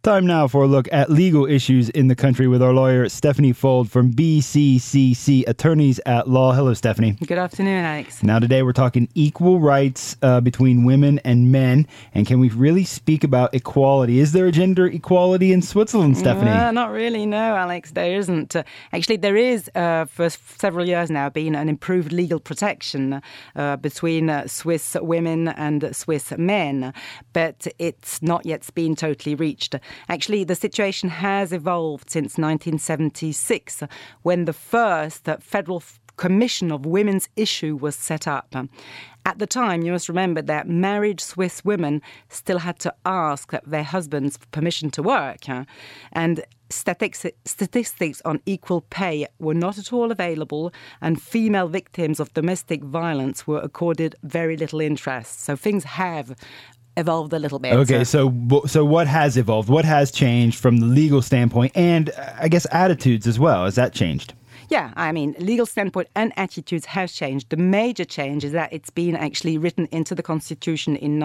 time now for a look at legal issues in the country with our lawyer, Stephanie Fold from BCCC Attorneys at Law. Hello, Stephanie. Good afternoon, Alex. Now, today we're talking equal rights between women and men. And can we really speak about equality? Is there a gender equality in Switzerland, Stephanie? Not really, no, Alex. There isn't. Actually, there is, for several years now, been an improved legal protection between Swiss women and Swiss men. But it's not yet been totally reached. Actually, the situation has evolved since 1976, when the first Federal Commission of Women's Issue was set up. At the time, you must remember that married Swiss women still had to ask their husbands for permission to work. And statistics on equal pay were not at all available, and female victims of domestic violence were accorded very little interest. So things have evolved a little bit. Okay, so what has evolved? What has changed from the legal standpoint, and I guess attitudes as well? Has that changed? Yeah, I mean, legal standpoint and attitudes have changed. The major change is that it's been actually written into the Constitution in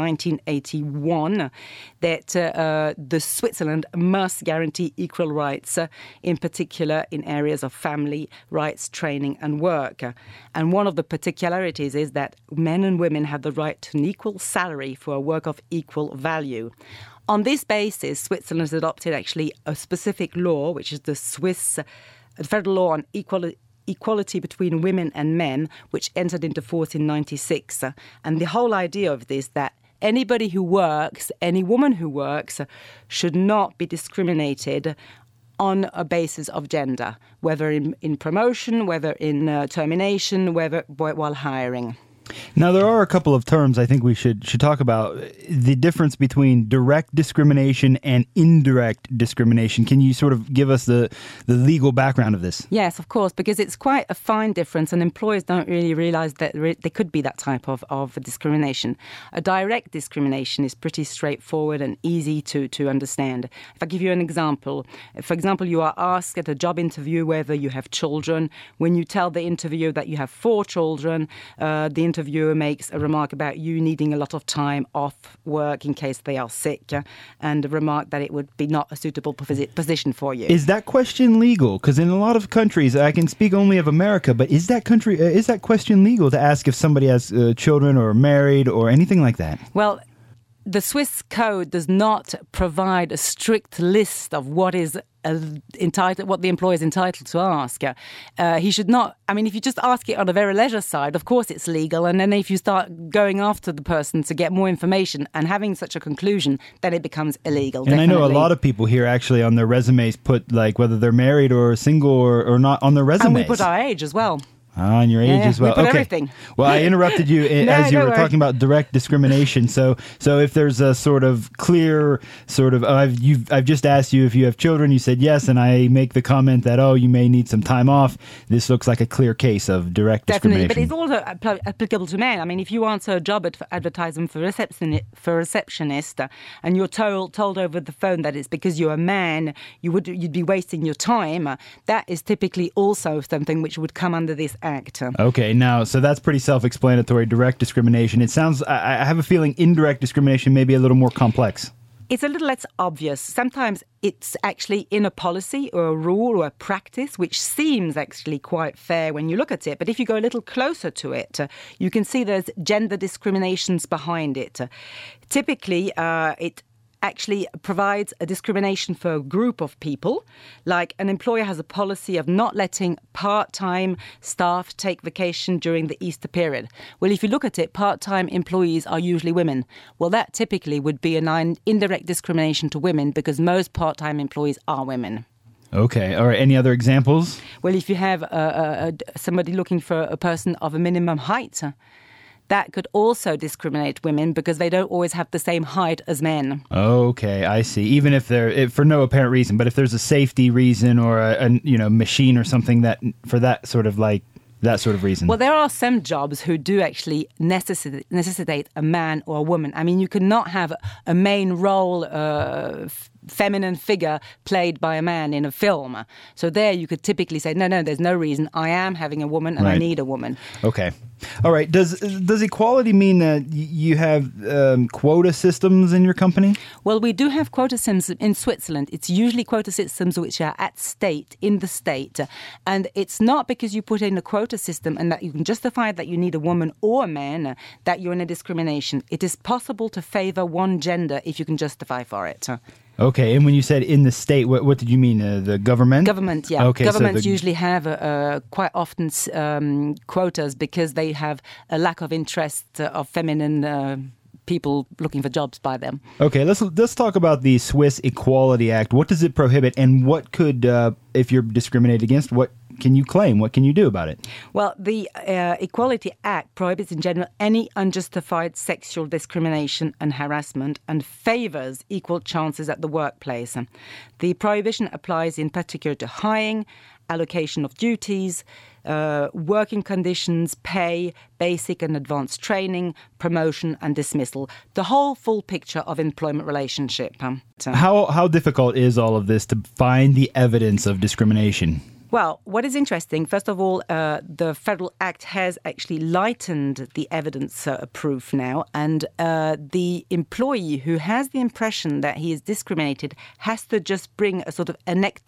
1981 that the Switzerland must guarantee equal rights, in particular in areas of family rights, training and work. And one of the particularities is that men and women have the right to an equal salary for a work of equal value. On this basis, Switzerland has adopted actually a specific law, which is the Swiss Federal Law on Equality between Women and Men, which entered into force in 1996. And the whole idea of this, that anybody who works, any woman who works, should not be discriminated on a basis of gender, whether in promotion, whether in termination, whether while hiring. Now, there are a couple of terms I think we should talk about. The difference between direct discrimination and indirect discrimination. Can you sort of give us the legal background of this? Yes, of course, because it's quite a fine difference, and employers don't really realize that there could be that type of discrimination. A direct discrimination is pretty straightforward and easy to understand. If I give you an example, for example, you are asked at a job interview whether you have children. When you tell the interviewer that you have 4 children, the interviewer makes a remark about you needing a lot of time off work in case they are sick, and a remark that it would be not a suitable position for you. Is that question legal? Because in a lot of countries, I can speak only of America, but is that question legal to ask if somebody has children or married or anything like that? Well, the Swiss code does not provide a strict list of what is what the employer is entitled to ask. He should not. I mean, if you just ask it on a very leisure side, of course it's legal. And then if you start going after the person to get more information and having such a conclusion, then it becomes illegal. And definitely. I know a lot of people here actually on their resumes put like whether they're married or single or not on their resumes. And we put our age as well. On your age as well. We put everything. Well, I interrupted you as you were talking about direct discrimination. So if there's a sort of clear sort of, I've just asked you if you have children. You said yes, and I make the comment that you may need some time off. This looks like a clear case of direct discrimination. Definitely, but it's also applicable to men. I mean, if you answer a job advertisement for a receptionist, and you're told over the phone that it's because you're a man, you'd be wasting your time. That is typically also something which would come under this Act. Okay, now, so that's pretty self-explanatory, direct discrimination. It sounds, I have a feeling indirect discrimination may be a little more complex. It's a little less obvious. Sometimes it's actually in a policy or a rule or a practice, which seems actually quite fair when you look at it. But if you go a little closer to it, you can see there's gender discriminations behind it. Typically, it actually provides a discrimination for a group of people. Like an employer has a policy of not letting part-time staff take vacation during the Easter period. Well, if you look at it, part-time employees are usually women. Well, that typically would be an indirect discrimination to women because most part-time employees are women. Okay. All right. Any other examples? Well, if you have somebody looking for a person of a minimum height, that could also discriminate women because they don't always have the same height as men. Okay, I see. Even if they're for no apparent reason, but if there's a safety reason or a machine or something that for that sort of reason. Well, there are some jobs who do actually necessitate a man or a woman. I mean, you cannot have a main role feminine figure played by a man in a film. So there you could typically say, no, there's no reason. I am having a woman and I need a woman. Okay. All right. Does equality mean that you have quota systems in your company? Well, we do have quota systems in Switzerland. It's usually quota systems which are in the state. And it's not because you put in a quota system and that you can justify that you need a woman or a man that you're in a discrimination. It is possible to favor one gender if you can justify for it. Okay, and when you said in the state, what did you mean? The government? Government, yeah. Okay, governments usually have quite often quotas because they have a lack of interest of feminine people looking for jobs by them. Okay, let's talk about the Swiss Equality Act. What does it prohibit, and what could, if you're discriminated against, what can you claim? What can you do about it? Well, the Equality Act prohibits in general any unjustified sexual discrimination and harassment and favours equal chances at the workplace. The prohibition applies in particular to hiring, allocation of duties, working conditions, pay, basic and advanced training, promotion and dismissal. The whole full picture of employment relationship. How difficult is all of this to find the evidence of discrimination? Well, what is interesting, first of all, the Federal Act has actually lightened the evidence proof now, and the employee who has the impression that he is discriminated has to just bring a sort of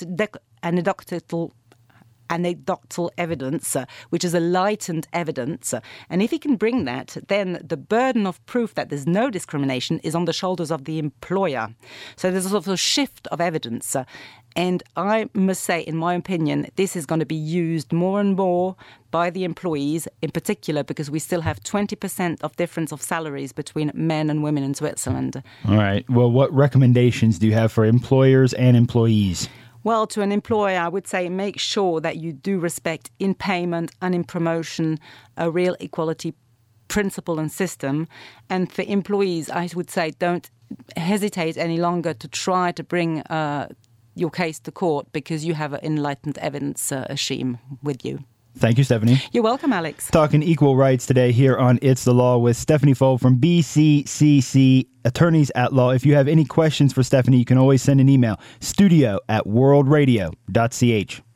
anecdotal evidence, which is a lightened evidence. And if he can bring that, then the burden of proof that there's no discrimination is on the shoulders of the employer. So there's a sort of shift of evidence. And I must say, in my opinion, this is going to be used more and more by the employees, in particular because we still have 20% of difference of salaries between men and women in Switzerland. All right. Well, what recommendations do you have for employers and employees? Well, to an employer, I would say make sure that you do respect in payment and in promotion a real equality principle and system. And for employees, I would say don't hesitate any longer to try to bring your case to court because you have an enlightened evidence regime with you. Thank you, Stephanie. You're welcome, Alex. Talking equal rights today here on It's the Law with Stephanie Fold from BCCC Attorneys at Law. If you have any questions for Stephanie, you can always send an email, studio@worldradio.ch.